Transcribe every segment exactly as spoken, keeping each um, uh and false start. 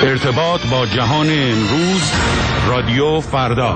ارتباط با جهان امروز، رادیو فردا.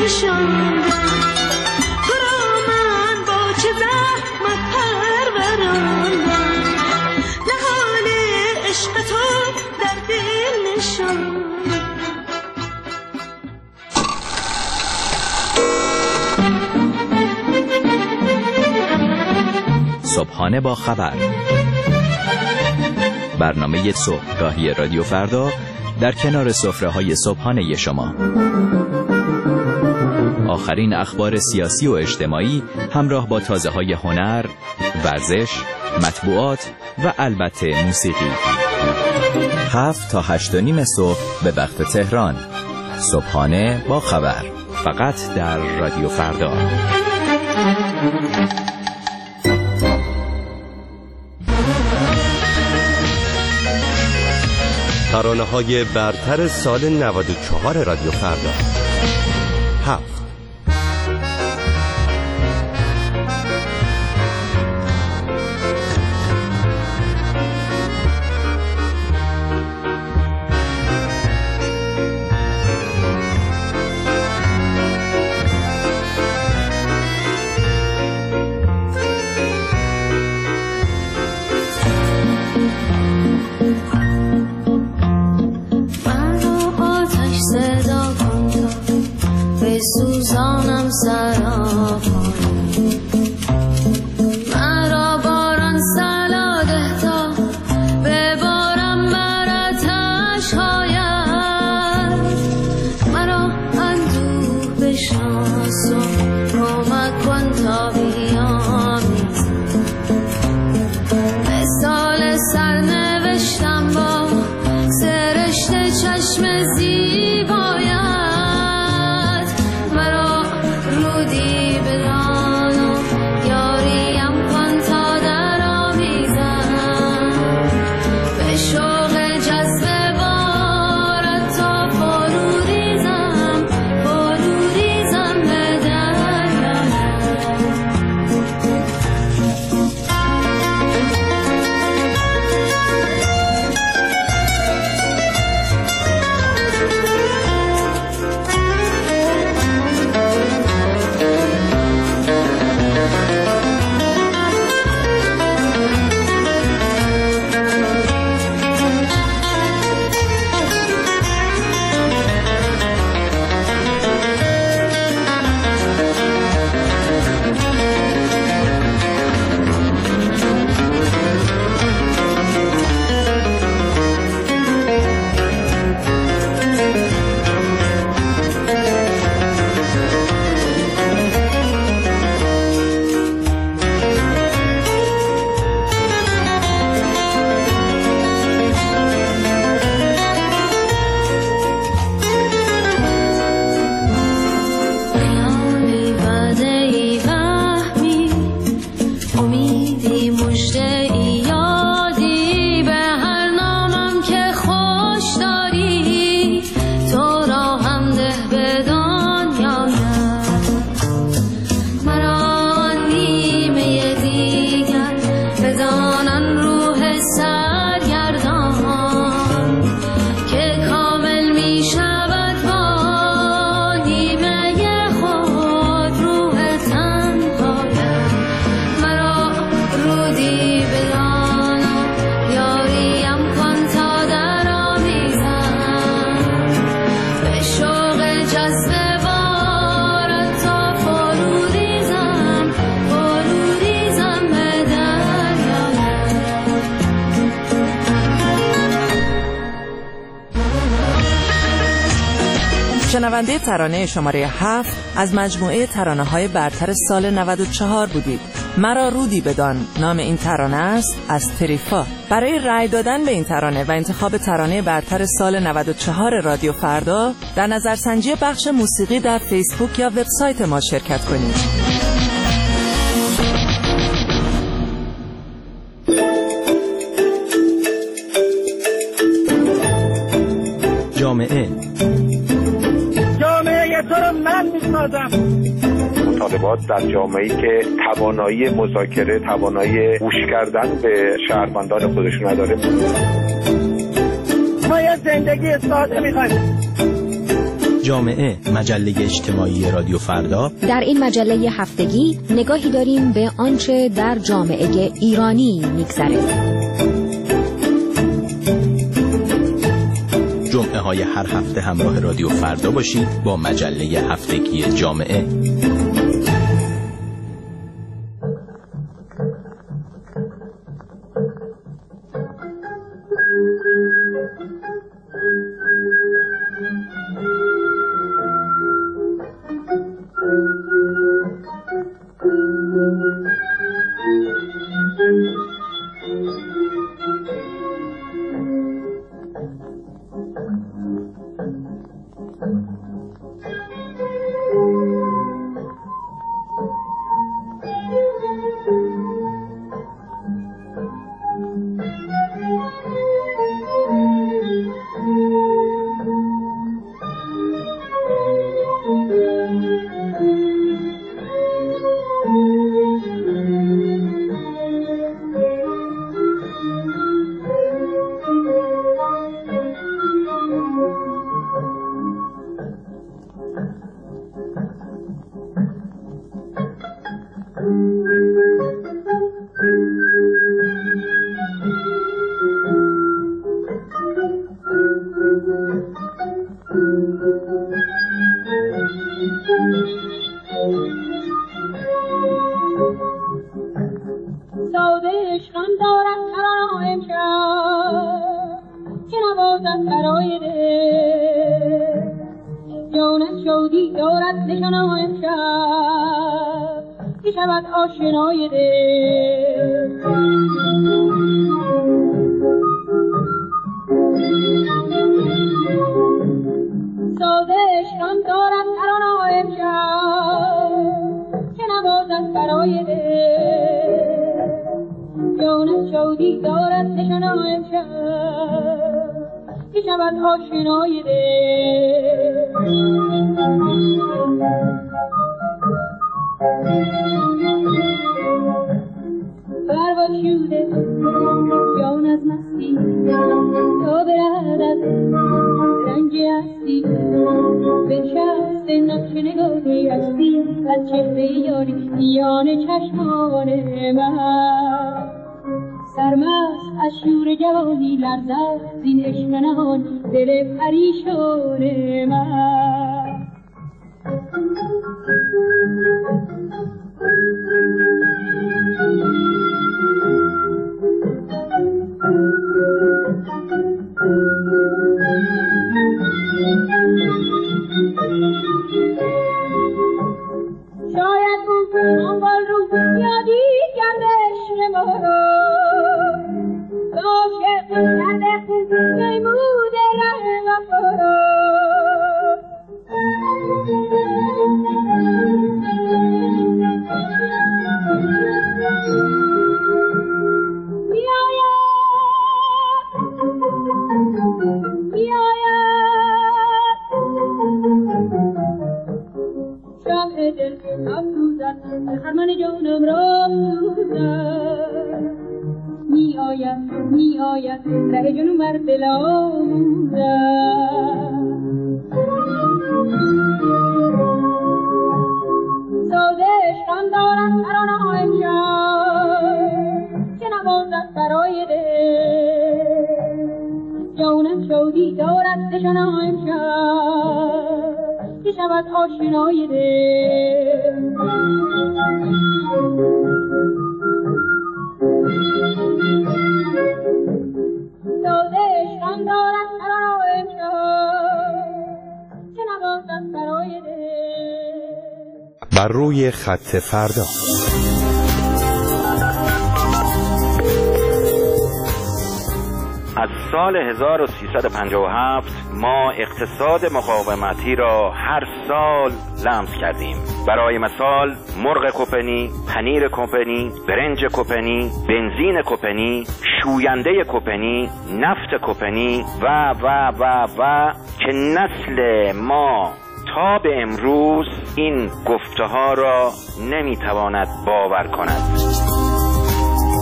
نشان تو را من با چه زحمت پروراندم نهال عشق تو در دل نشان. صبحانه با خبر، برنامه صبحگاهی رادیو فردا در کنار سفره‌های صبحانه شما. آخرین اخبار سیاسی و اجتماعی همراه با تازه‌های هنر، ورزش، مطبوعات و البته موسیقی. هفت تا هشت و نیم صبح به وقت تهران. صبحانه با خبر، فقط در رادیو فردا. ترانه‌های برتر سال نود و چهار رادیو فردا. هفت. سوزانم سراپای مرا باران سلاده تا ببارم براتش هاید مرا اندوه بشناس و کمک کن تا بیامیز مثال سرنوشتم با سرشت چشم زیبایم شنونده ترانه شماره هفت از مجموعه ترانه‌های برتر سال نود و چهار بودید. مرا رودی بدان نام این ترانه است از تریفا. برای رأی دادن به این ترانه و انتخاب ترانه برتر سال نود و چهار رادیو فردا در نظرسنجی بخش موسیقی در فیسبوک یا وبسایت ما شرکت کنید. جامعه جامعه تو رو من میسازم. مطالبات در جامعه‌ای که توانایی مذاکره، توانایی گوش کردن به شهروندان خودش نداره. ما یه زندگی ساده می‌خوایم. جامعه، مجله اجتماعی رادیو فردا. در این مجله هفتگی نگاهی داریم به آنچه در جامعه ایرانی میگذره. جمعه های هر هفته همراه رادیو فردا باشید با مجله هفتگی جامعه. بر روی خط فردا. از سال هزار و سیصد و پنجاه و هفت ما اقتصاد مقاومتی را هر سال لمس کردیم. برای مثال مرغ کوپنی، پنیر کوپنی، برنج کوپنی، بنزین کوپنی، شوینده کوپنی، نفت کوپنی و و و و که نسل ما تا به امروز این گفته ها را نمیتواند باور کند.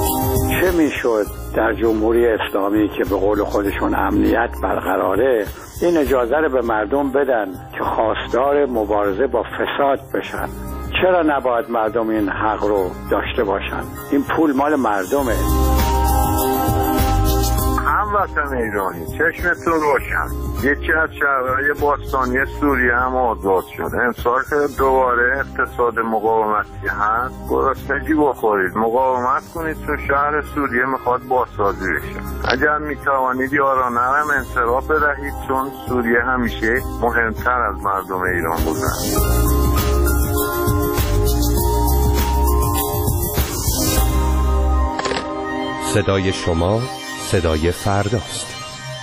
چه میشد در جمهوری اسلامی که به قول خودشون امنیت برقراره این اجازه رو به مردم بدن که خواستار مبارزه با فساد بشن. چرا نباید مردم این حق رو داشته باشن؟ این پول مال مردمه. هموطن ایرانی چشمتون روشن، یکی از شهرهای باستانی سوریه هم آزاد شد. امسال که دوباره اقتصاد مقاومتی هست، گرسنگی بخورید، مقاومت کنید، چون شهر سوریه میخواد بازسازی بشه. اگر میتوانید یارانه هم انصراف بدهید، چون سوریه همیشه مهمتر از مردم ایران بوده. صدای شما صدای فرداست.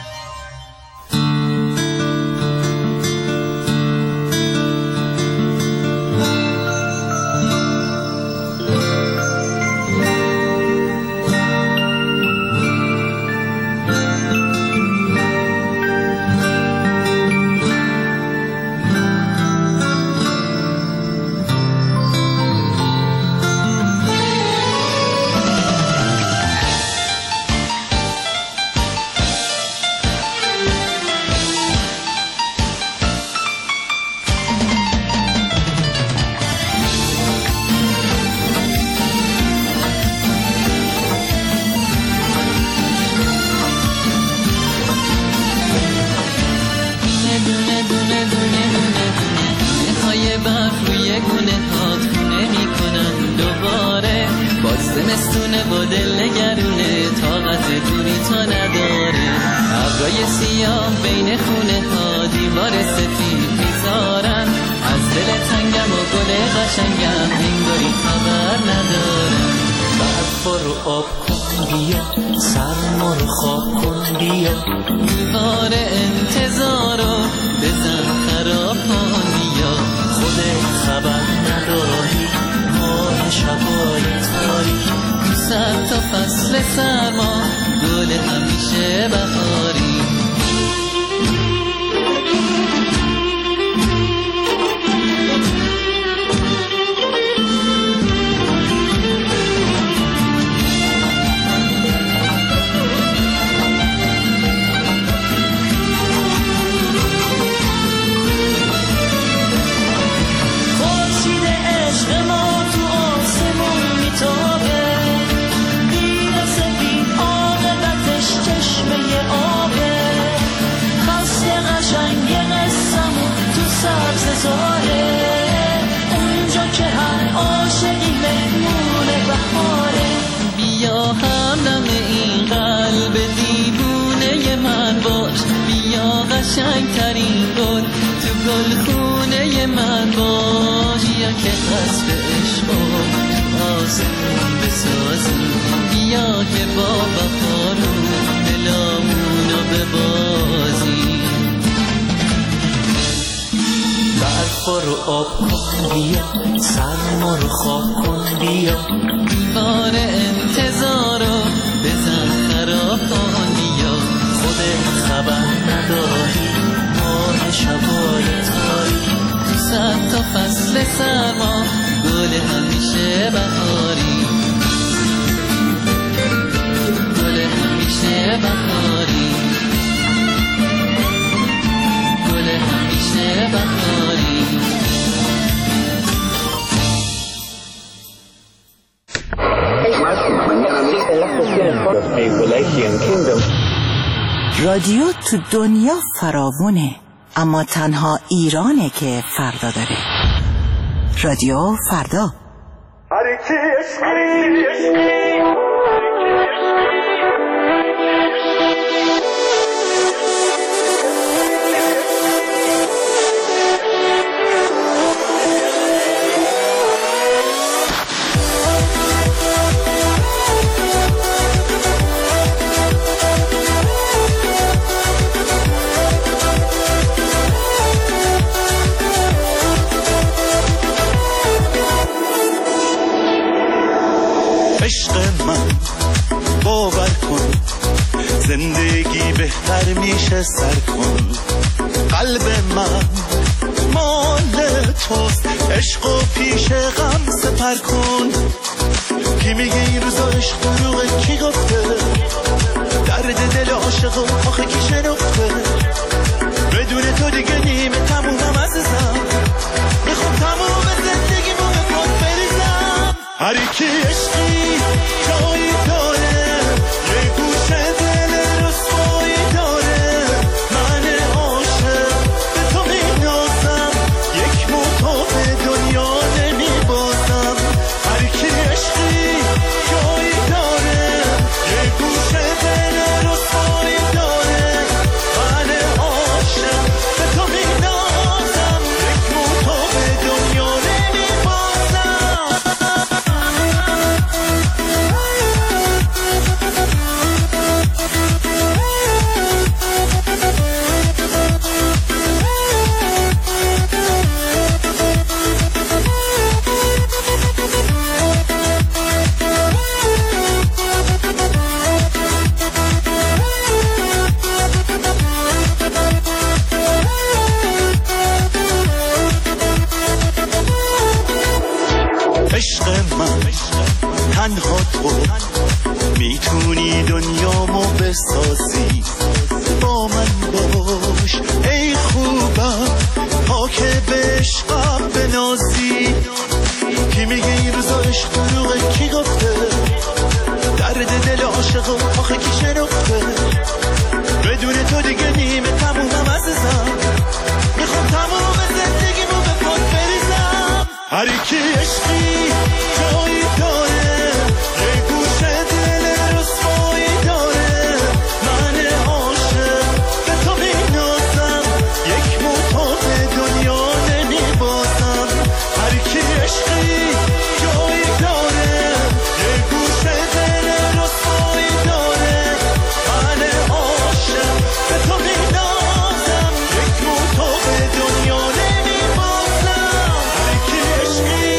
زمستونه با دل نگرونه، طاقت دوری تا نداره. ابرای سیاه بین خونه ها دیوار سفید میذارن، از دل تنگم و گل قشنگم انگاری خبر ندارن. برفا رو آب کن بیا، سرما رو خواب کن بیا، دیوار انتظارو بزن خرابان بیا. خودت خبر نداری ماه شبای تاریک، صد تا فصل سرما گل همیشه بهاری. بیا همدم این قلب دیوونه من باش، بیا قشنگ ترین گل تو گلخونه من باش. یا که قصد عشقو تو آسمون بسازی، بیا که با بهارو دلامونو ببازی. برفا رو آب کن بیا، سرما رو خواب کن بیا، دیوار انتظارو بزن خرابان بیا. خودت خبر نداری ماه شبای تاریک، تو صد تا فصل سرما گل همیشه بهاری، گل همیشه بهاری، گل همیشه بهاری. رادیو تو دنیا فراوونه، اما تنها ایرانه که فردا داره. رادیو فردا. عشق من باور کن، زندگی بهتر میشه سر کن. قلب من مال توست، عشق و پیش غم سپر کن. کی میگه این روزا عشق دروغه، کی گفته درد دل عاشق و آخه کی شنفته؟ بدون تو دیگه نیمه تمومم عزیزم، میخوام تموم زندگیمو به پات بریزم. هر کی عشقی جایی داره، یه گوشه دل رسوایی داره، من عاشق به تو مینازم، یک موتا به دنیا نمیبازم. هر کی عشقی جایی داره، یه گوشه دل رسوایی داره، من عاشق به تو مینازم، یک موتا به دنیا نمیبازم. عشق من تنها تو میتونی دنیامو بسازی، با من باش ای خوبم تا که به عشقم بنازی. کی میگه این روزا عشق دروغه، کی گفته درد دل عاشقو آخه کی شنفته؟ بدون تو دیگه نیمه تمومم عزیزم، میخوام تموم زندگیمو به پات بریزم. هر کی عشقی جایی داره، یه گوشه دل رسوایی داره، من عاشق به تو مینازم، یک موتا به دنیا نمیبازم. هر کی عشقی جایی داره، یه گوشه دل رسوایی داره، من عاشق به تو مینازم، یک موتا به دنیا نمیبازم. هر کی عشقی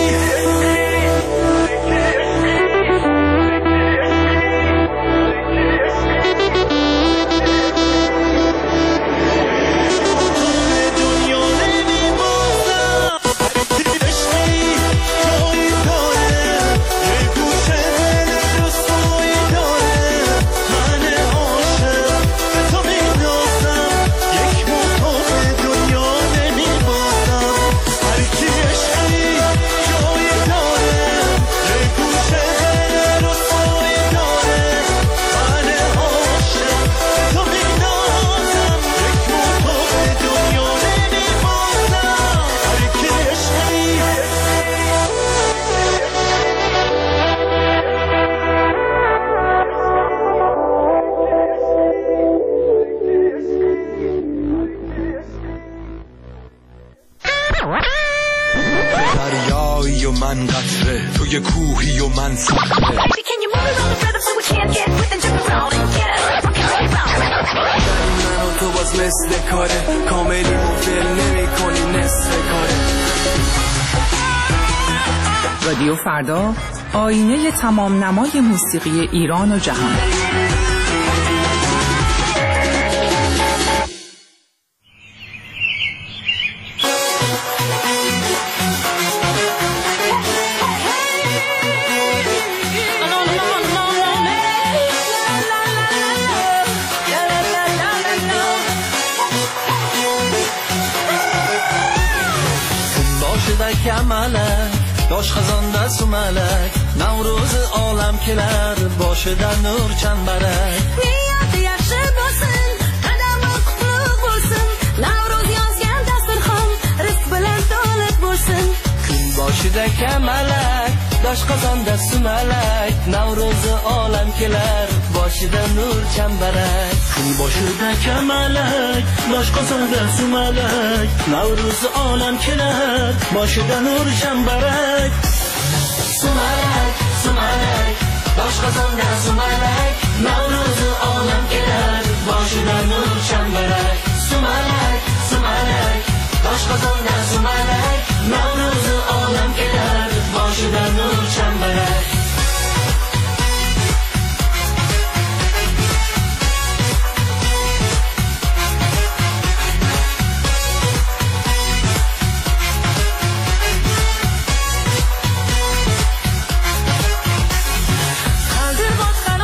دریایی و من قطره، توی کوهی و من صخره. من و تو باز مثل کاره، کاملی مفل نمی کنی نصف کاره. رادیو فردا، آینه تمام نمای موسیقی ایران و جهان. داش خزان دست و ملک، نوروز عالم کلر باشه در نور چنبرک. نیت یخشه باسن قدم و قطلق بولسن، نوروز یازگن دست خم رزق بلند دولت بولسن. کن باشه دک ملک، داش خزان دست و ملک، نوروز عالم کلر باشه در نور چنبرک. کن باشه دک ملک، داش خزان دست و ملک، نوروز عالم کلر باشه در نور چنبرک. سمالک سمالک باش خزان در سمالک، نوروز عالم کلر باشه در نور چنبرک. سمالک سمالک باش خزان در سمالک، نوروز عالم کلر باشه در نور چنبرک.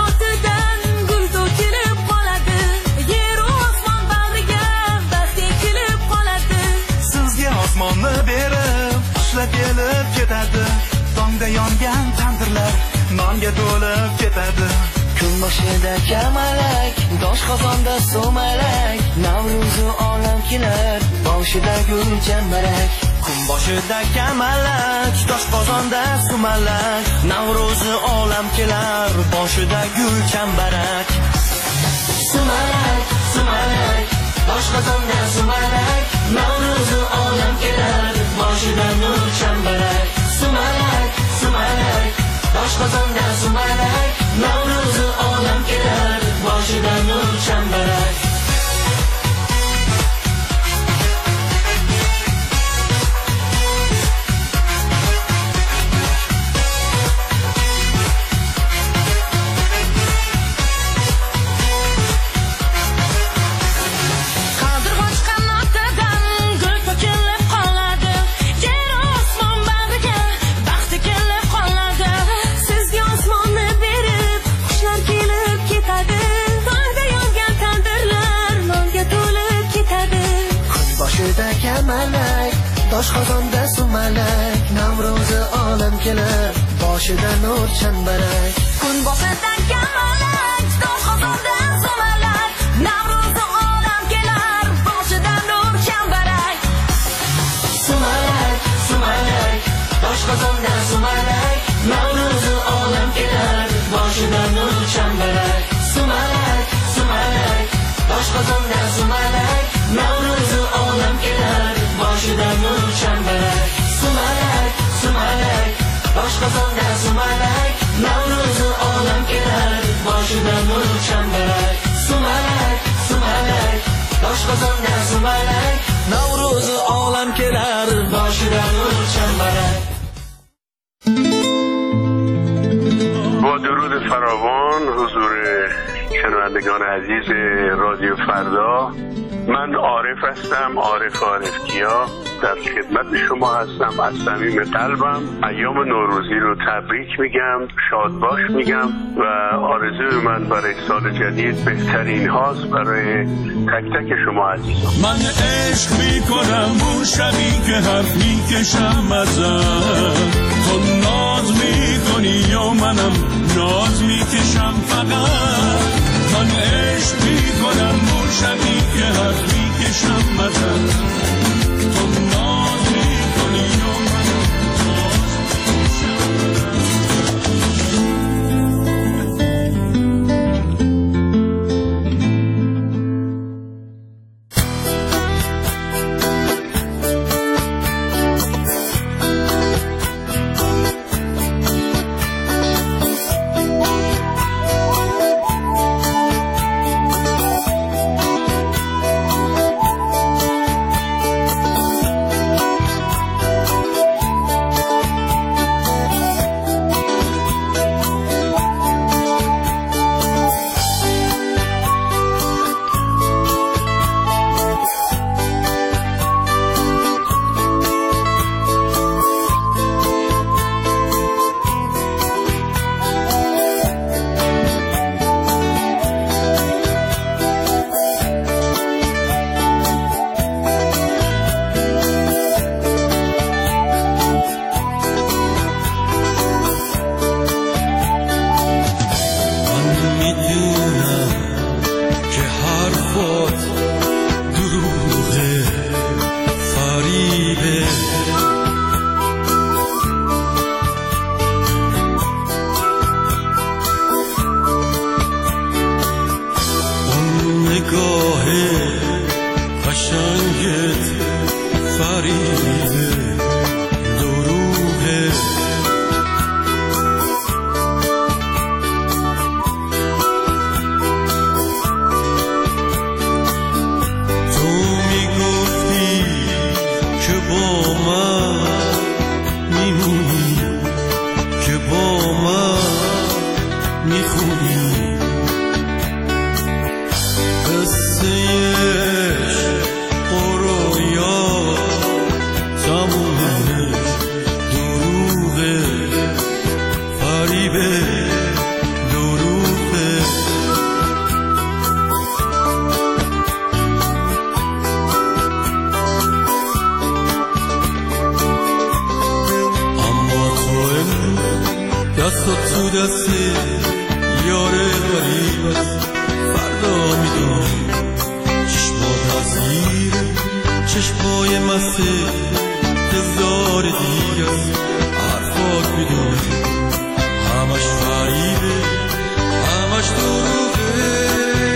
Thank you. yo'li berib qushlar kelib ketadi, tongda yongan tandirlar nonga to'lib ketadi. Kun boshida kamalak, dosh qozonda sumalak, Navro'zi olam kelar, boshida gul chambarak. Kun boshida kamalak, dosh qozonda sumalak, Navro'zi olam kelar, boshida gul chambarak. Sumalak, sumalak, dosh qozonda sumalak, Navro'zi olam kelar, boshida nur chambarak. Sumalak, sumalak, dosh qozonda sumalak, Navro'zi olam kelar, boshida nur chambarak. Kamalak, dosh qozonda sumalak, Navro'zi olam kelar, boshida nur chambarak. Kun boshida kamalak, dosh qozonda sumalak, Navro'zi olam kelar, boshida nur chambarak. Sumalak, sumalak, dosh qozonda sumalak, Navro'zi olam kelar, boshida nur chambarak. Sumalak, sumalak, dosh qozonda sumalak, Navro'zi olam kelar, boshida nur chambarak. Sumalak, sumalak, dosh qozonda sumalak, Navro'zi olam kelar, boshida nur chambarak. Sumalak, sumalak, dosh qozonda sumalak, Navro'zi olam kelar, boshida nur chambarak. با درود فراوان حضور شنوندگان عزیز رادیو فردا، من عارف هستم، عارف عارفکیا، در خدمت شما هستم. از صمیم قلبم ایام نوروزی رو تبریک میگم، شاد باش میگم و آرزوی من برای سال جدید بهترین هاست برای تک تک شما عزیزان. من عشق میکنم اون شبی که حرف میکشم ازم، تو ناز میکنی یا منم ناز میکشم فقط. من عشق میکنم اون شبی که حرف میکشم ازم، تو ناز میکنی یا منم ناز تو دست یار غریب است، فردا میدونم چشمات از زیر چشمای مست هزار دیگه است، حرفات میدونم همش فریبه همش دروغه.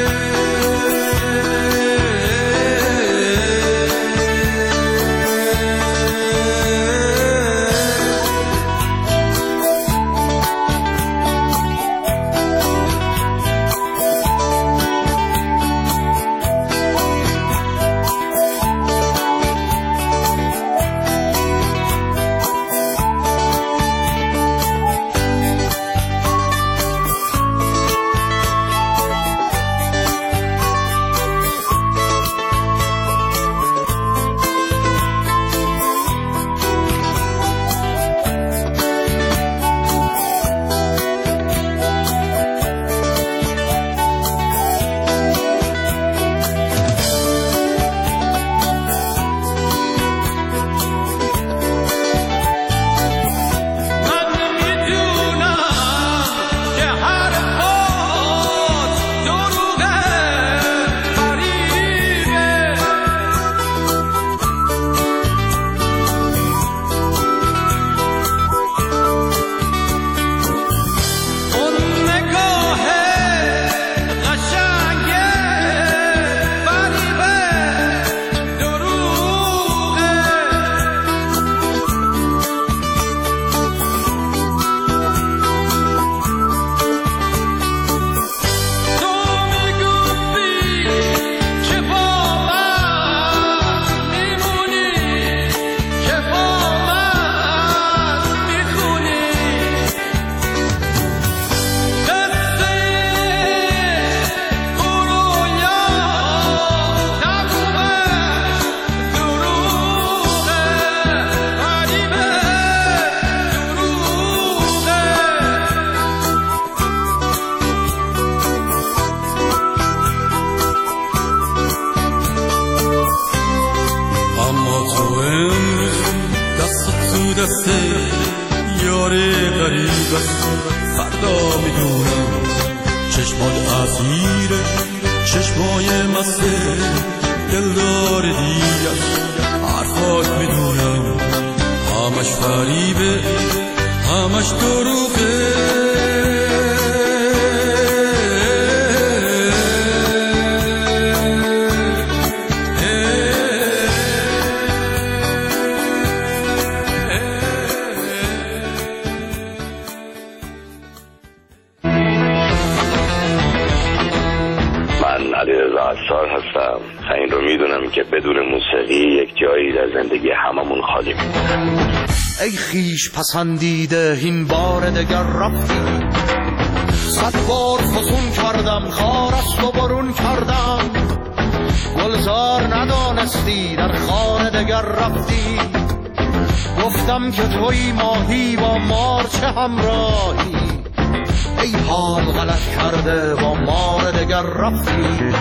ای خیش پسندیده این بار دگر رفتی، صد بار فسون کردم خار است و برون کردم، گلزار ندانستی در خانه دگر رفتی، گفتم که توی ماهی با مار چه همراهی، ای حال غلط کرده با مار دگر رفتی.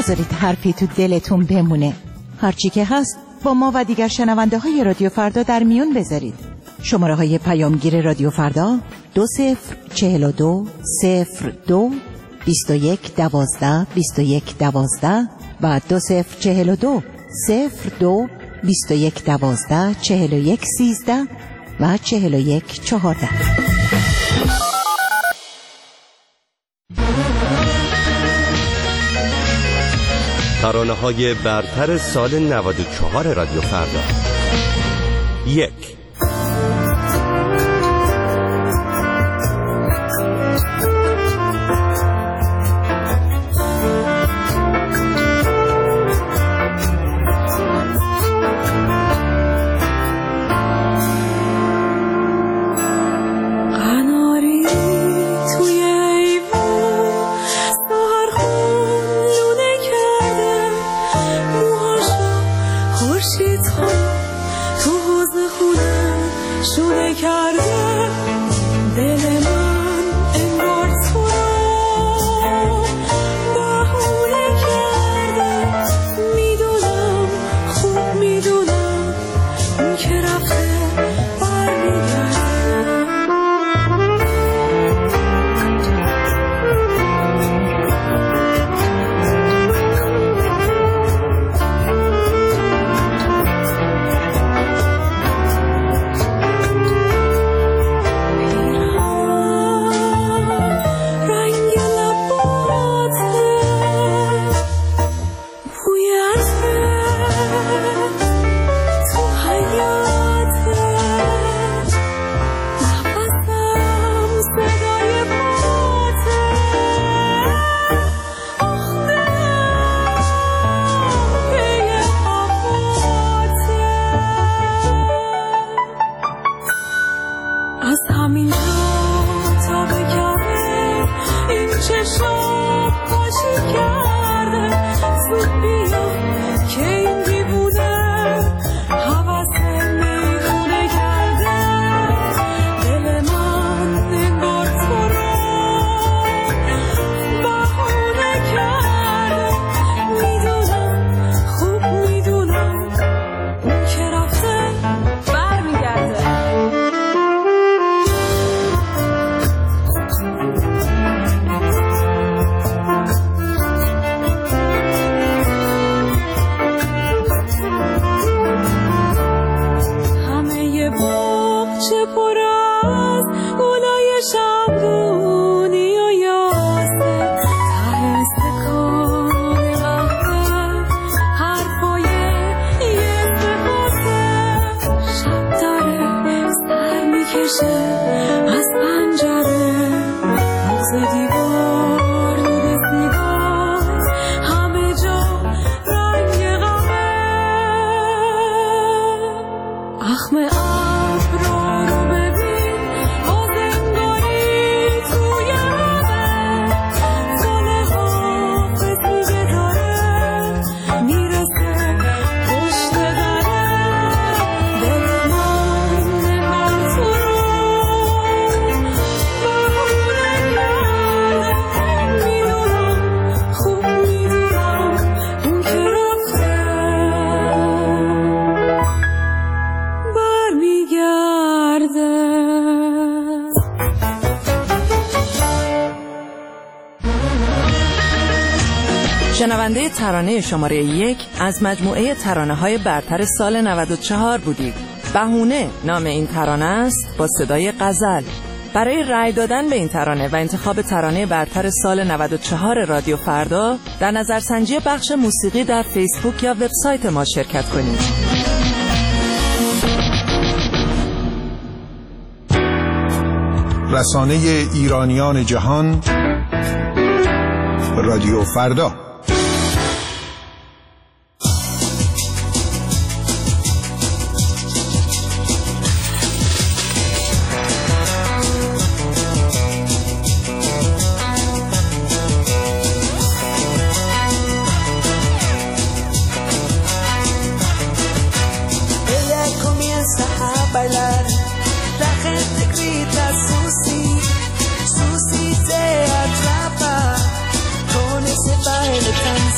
نذارید حرفی تو دلتون بمونه. هرچی که هست با ما و دیگر شنونده های رادیو فردا در میون بذارید. شماره های پیامگیر رادیو فردا دو صفر چهل و دو صفر دو بیست و یک دوازده بیست و یک دوازده و دو صفر چهل و دو صفر دو بیست و یک دوازده چهل و یک سیزده و چهل و یک چهارده. ترانه‌های برتر سال نود و چهار رادیو فردا. یک. شنونده ترانه شماره یک از مجموعه ترانه‌های برتر سال نود و چهار بودید. بهونه نام این ترانه است با صدای غزل. برای رأی دادن به این ترانه و انتخاب ترانه برتر سال نود و چهار رادیو فردا در نظرسنجی بخش موسیقی در فیسبوک یا وبسایت ما شرکت کنید. رسانه ایرانیان جهان رادیو فردا. Bye.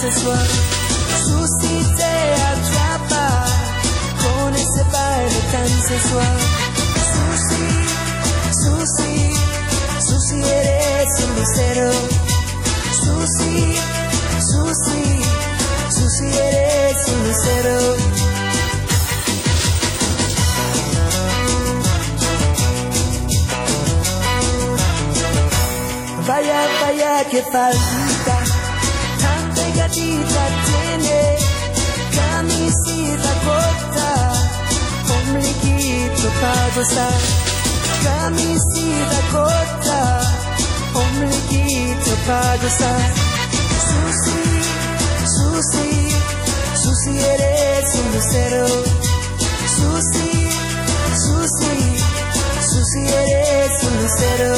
ce soir. Suscité à toi pas, connaissez pas le temps ce soir. Susi, Susi, Susi eres un lucero. Susi, Susi, Susi eres un lucero. Vaya, vaya, que faldita, tan pegadita tiene, camisita corta, ombliguito para gozar. Camisita corta, ombliguito para gozar. Susi, Susi, Susi eres un lucero. Susi, Susi, Susi eres un lucero.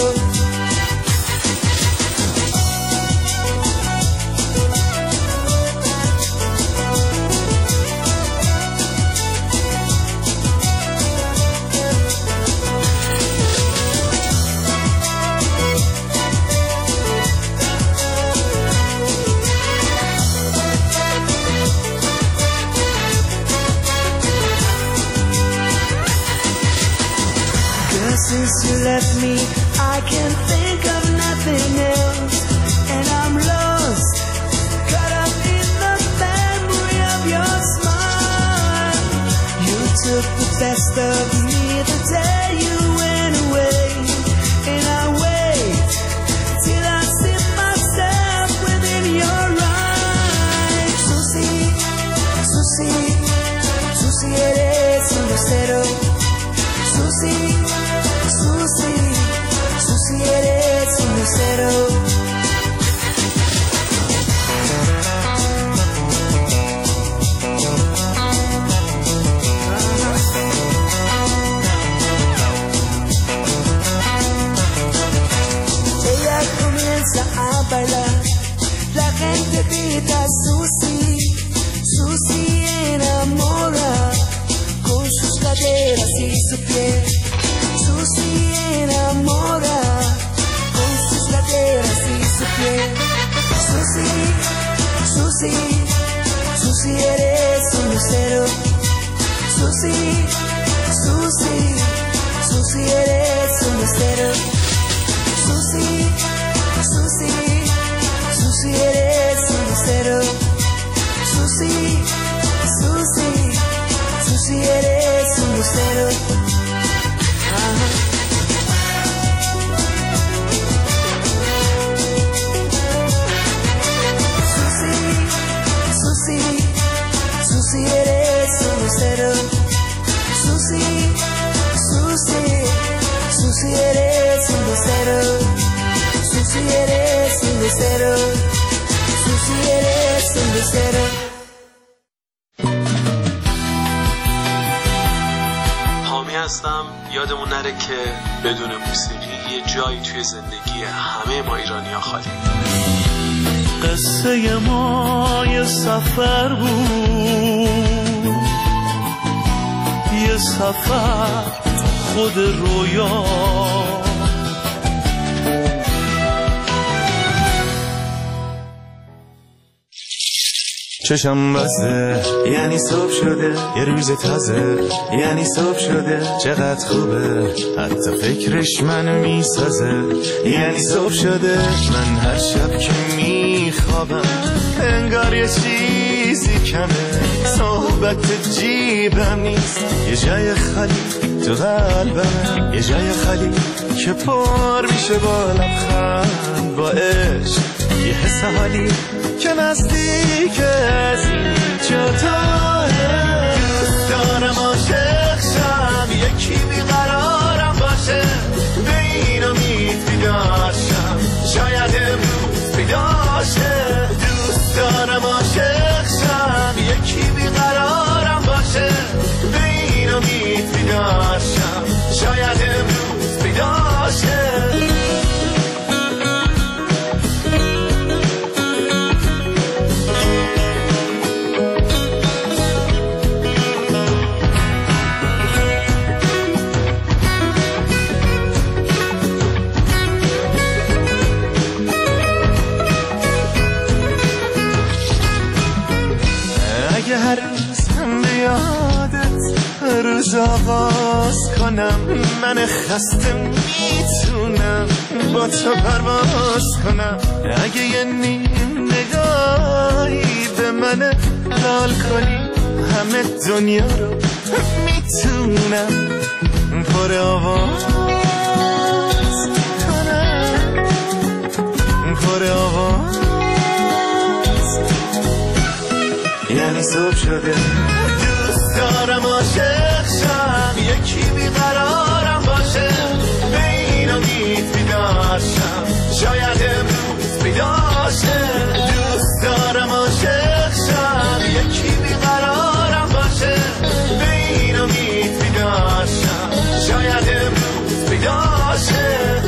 Since you left me, I can't think of nothing else, and I'm lost, caught up in the memory of your smile. You took the best of me the day you went away, and I wait till I see myself within your eyes. Susi, Susi, Susi eres un lucero. Susi, Susi, Susi eres un lucero. Ella comienza a bailar, la gente grita Susi, Susi enamora con sus caderas y su piel. Susi enamora con sus caderas y su piel. Susi, Susi, Susi eres un lucero. Susi, Susi, Susi eres un lucero. Susi, Susi, Susi eres un lucero. Susi, Susi, Susi eres un lucero. Susi, Susi, Susi eres un lucero. Susi, Susi, Susi eres un lucero. Susi eres un lucero. Susi eres un lucero. هستم یادمون نره که بدون موسیقی یه جایی توی زندگی همه ما ایرانی‌ها خالی. قصه ما یه سفر بود، یه سفر خود رویا، چشم بسته یعنی صبح شده، یه روز تازه یعنی صبح شده، چقدر خوبه حتی فکرش منو میسازه، یعنی صبح شده. من هر شب که میخوابم انگار یه چیزی کمه، صحبت جیبم نیست، یه جای خالی تو قلبم، یه جای خالی که پر میشه با لبخند، با عشق، یه حس حالی که نزدیک از این جاتاه. دوست دارم عاشق شم، یکی بیقرارم باشه، به این امید بیدار شم، شاید امروز بیدار شه. دوست دارم عاشق شم، یکی بیقرارم باشه، به این امید بیدار شم، شاید امروز بیدار شه. آغاز کنم، من خسته میتونم با تو پرواز کنم. اگه یه نیم نگاهی به من لال کنی، همه دنیا رو میتونم پر آواز کنم، پر آواز. یعنی صبح شده دوست دارم عاشق شم، یکی بیقرارم باشه، به این امید بیدار شم، شاید امروز بیدار شه. دوست دارم عاشق شم، یکی بیقرارم باشه، به این امید بیدار شم، شاید امروز بیدار شه.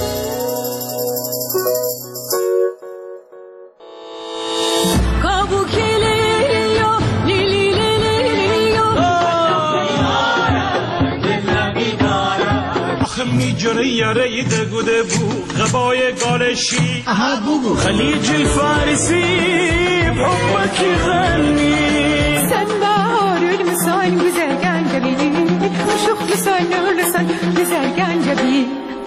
میجره یاره دگوده بو غبای گالشی خلیج الفارسی بحبك غني سنبار المسان güzelgen جبين وشوف لسان لسان güzelgen جبين.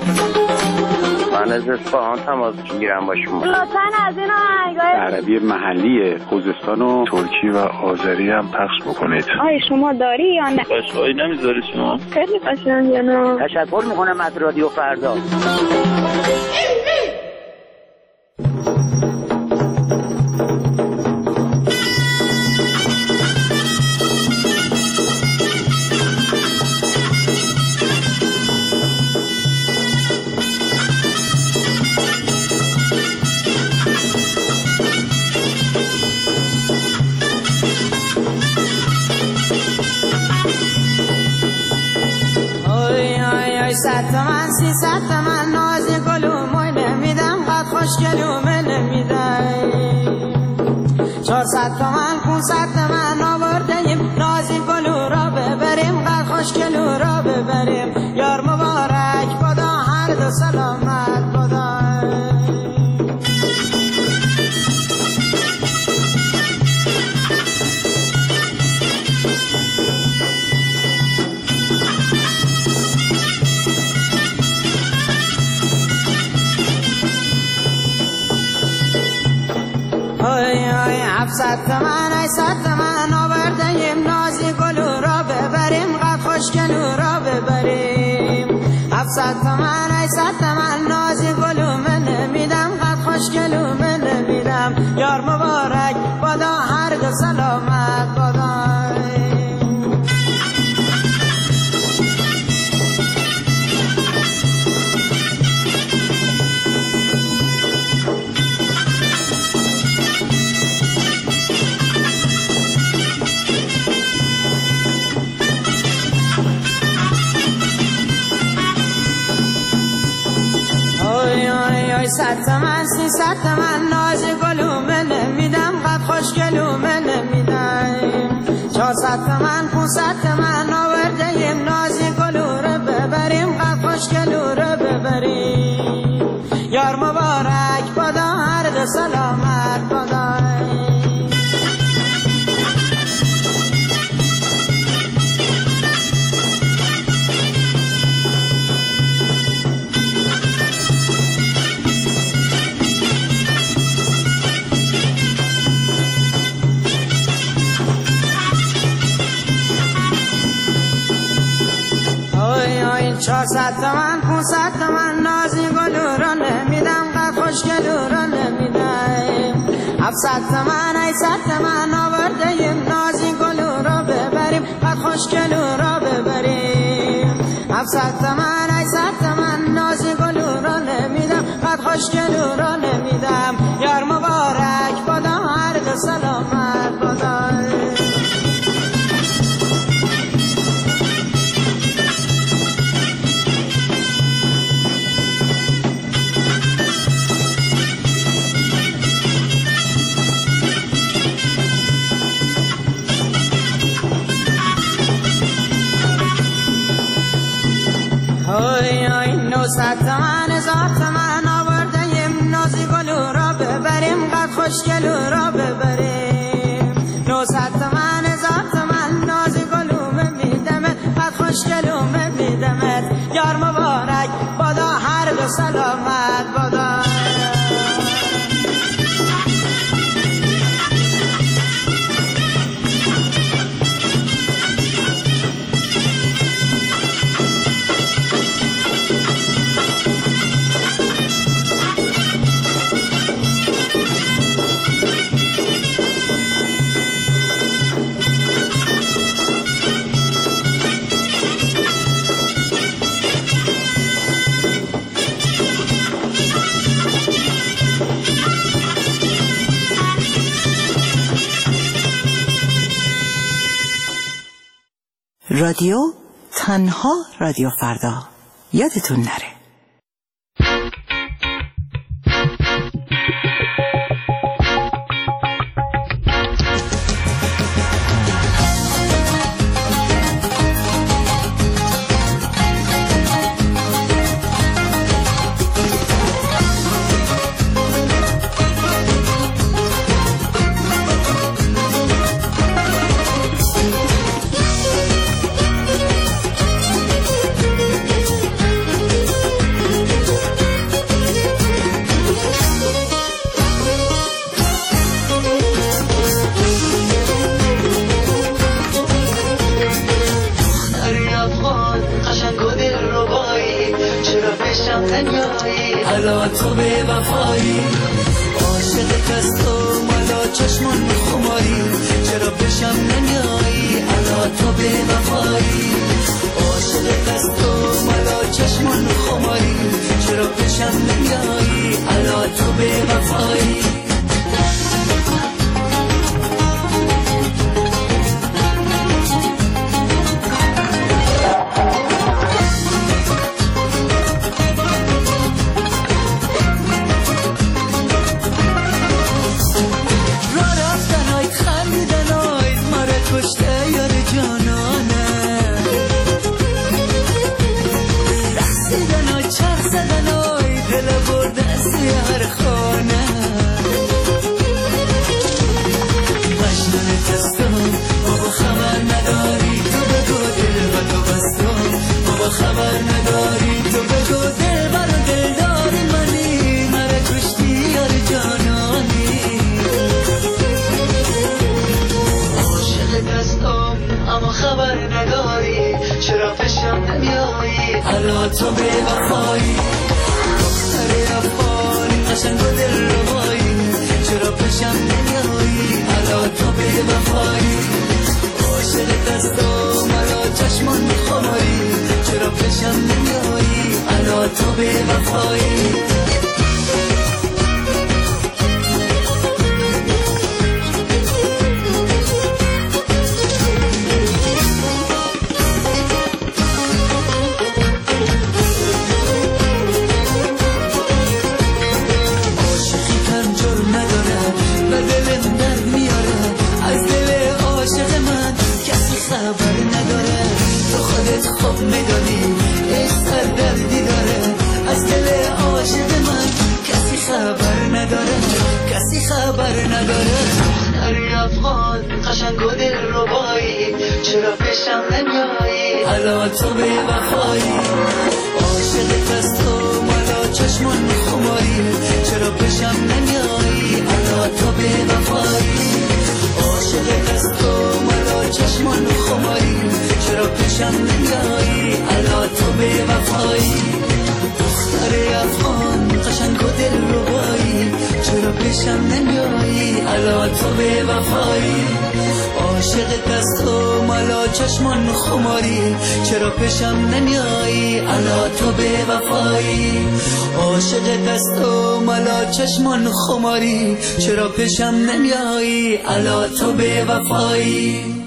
من از اصفهان تماس میگیرم با شما. لطفاً از این آهنگای عربی محلی خوزستان و ترکی و آذری هم پخش بکنید. آیا شما داری یا نه؟ قشنگی نمیذاری شما؟ خیلی قشنگه. نه تشکر میکنم از رادیو فردا. صد تومن سی صد تومن نازی گلومو نمیدم، قد خوشگلومه نمیدم. چهارصد تومن پونصد تومن آوردیم، نازی گلو را ببریم، قد خوشگلو را ببریم. یار مبارک بدا هر دو سلامت بدا. هفتصد تومن هشتصد تومن آوردیم، نازی گلو را ببریم، قد خوشگلو را ببریم. هفتصد تومن هشتصد تومن نازی گلو من نمیدم، قد خوشگلو من نمیدم. یار مبارک بادا هر دو سلامت بادا. صد تومن سی صد تومن نازی گلومه نمیدم، قد خوشگلومه نمیدم. چهارصد تومن پونصد تومن آوردیم، نازی گلو رو ببریم، قد خوشگلو رو ببریم. یار مبارک بادا هر دو سلامت بادا. چهارصد تومن پونصد تومن نازی گلو را نمیدم، قد خوشگلو را نمیدم. هفتصد تومن هشتصد تومن آوردیم، نازی گلو را ببریم، قد خوشگلو را ببریم. هفتصد تومن هشتصد تومن نازی گلو را نمیدم، قد خوشگلو را نمیدم. یار مبارک بادا هر دو سلامت بادا. نوصد تومن هزار تومن آوردیم، نازی گلو را ببریم، قد خوشگلو را ببریم. نوصد تومن هزار تومن نازی گلو میدم، قد خوشگلو سلامت بادا. رادیو تنها رادیو فردا، یادتون نره. حالا تو به وفایی عاشق از تو مالا چشمان خماری چرا بشم نمیایی حالا تو به وفایی عاشق از تو مالا چشمان خماری چرا بشم نمیایی حالا تو به وفایی خبر نداری تو بگو دل بر دل داری منی مرا کشتی یار جانانی عاشق دستم اما خبر نداری چرا پیشم نمیایی حالا تو به وفایی دختر افغانی قشنگ و دل ربایی چرا پیشم نمیایی حالا تو به وفایی عاشق دستم مرا چشمان خماری چرا پیشم نمیایی حالا تو به وفایی عاشقی پنجر نداره و دلم درد میاره از دل عاشق من کسی خبر نداره تو خودت خوب میدانی سر دردی داره از دل عاشق من کسی خبر نداره کسی خبر نداره دختری افغان قشنگ و دل ربایی چرا پیشم نمیایی حالا تو به وفایی عاشق از تو مالا چشمان خماری چرا پیشم نمیایی حالا تو به وفایی عاشق از تو مالا چشمان خماری چرا پیشم نمیایی حالا تو به وفایی دختر افغان قشنگ و دل ربایی چرا پیشم نمیایی حالا تو به وفایی عاشق از تو مالا چشمان خماری چرا پیشم نمیایی حالا تو به وفایی عاشق از تو مالا چشمان خماری چرا پیشم نمیایی حالا تو به وفایی